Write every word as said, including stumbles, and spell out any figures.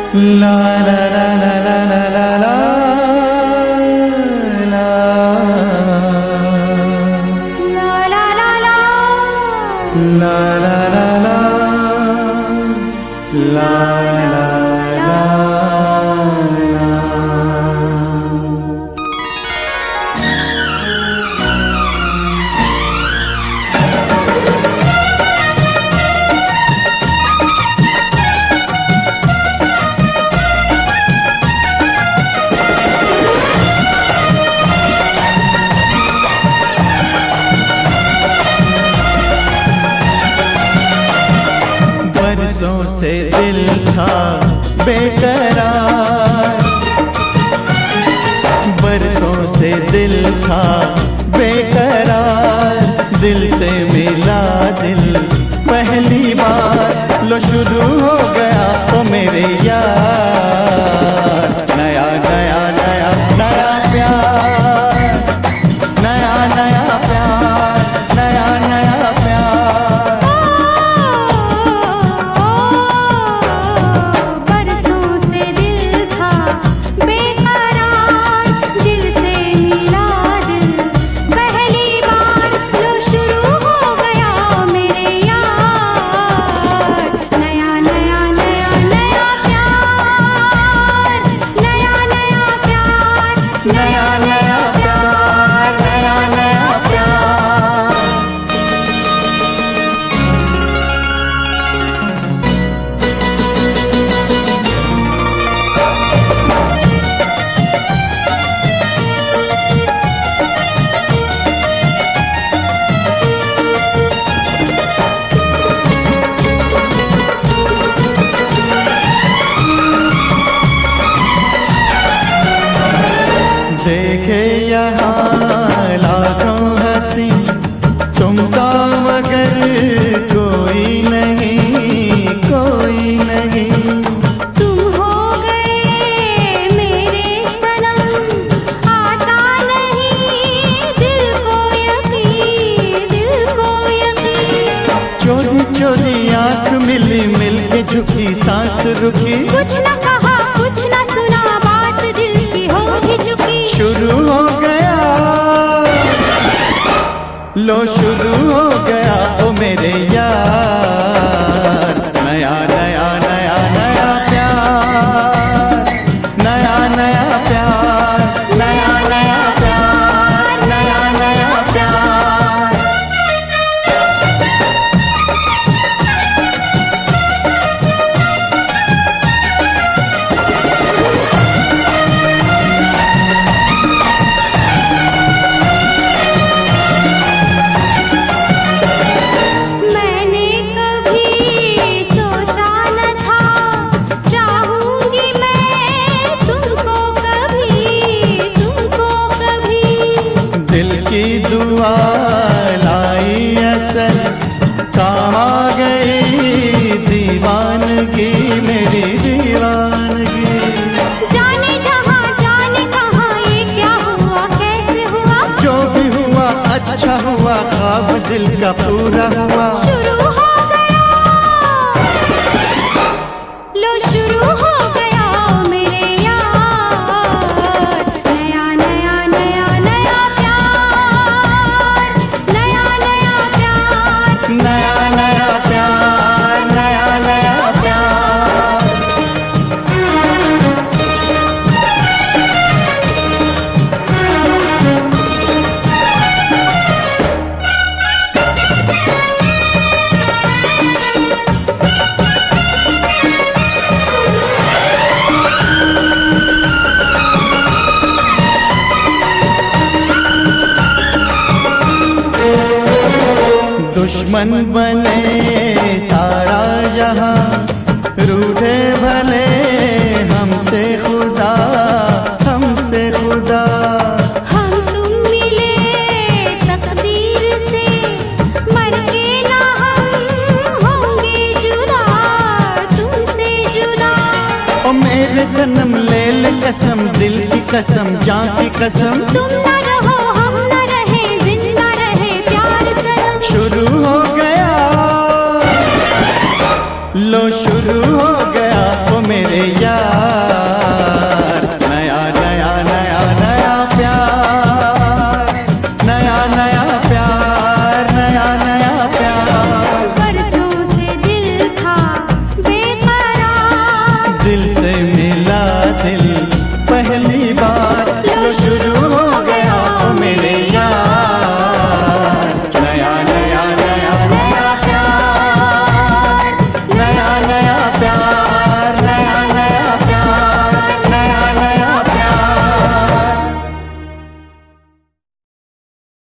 ला ला ला ला ला ला ला ला ला ला ला ला ला ला ला। बरसों से दिल था बेकरार, बरसों से दिल था बेकरार, दिल से मिला दिल पहली बार, लो शुरू हो गया ओ मेरे यार, नया नया नया नया प्यार, नया नया प्यार, नया नया प्यार। नया नया प्यार, नया नया प्यार। देखे यहाँ लाखों हंसी, तुम सा मगर कोई नहीं, कोई नहीं। तुम हो गए मेरे सनम, आता नहीं दिल को यकीन, दिल को यकीन। चोरी चोरी आँख मिली, मिल के झुकी सांस रुकी, कुछ न कहा कुछ न सुना, बात दिल की हो ही चुकी। शुरू हो गया लो शुरू हो गया ओ मेरे यार, नया नया नया नया प्यार, नया नया प्यार, नया नया प्यार, नया नया प्यार। दिल की दुआ लाई असर, काम आ गई दीवानगी, मेरी दीवानगी। जाने जहाँ जाने कहाँ, ये क्या हुआ कैसे हुआ, जो भी हुआ अच्छा हुआ, ख्वाब दिल का पूरा हुआ। शुरू हो गया लो शुरू हो गया मेरे यार, नया नया नया नया प्यार, नया नया प्यार, नया नया प्यार, नया नया प्यार। दुश्मन बने सारा जहां, रूठे भले हमसे खुदा, हमसे खुदा। हम तुम मिले तकदीर से, मर के ना हम होंगे जुदा, तुमसे जुदा। ओ मेरे सनम ले ले कसम, दिल की कसम, जान की कसम। तुम ना रहो हम ना रहे, जिंदा रहे प्यार सनम। शुरू हो गया लो शुरू हो गया ओ मेरे यार।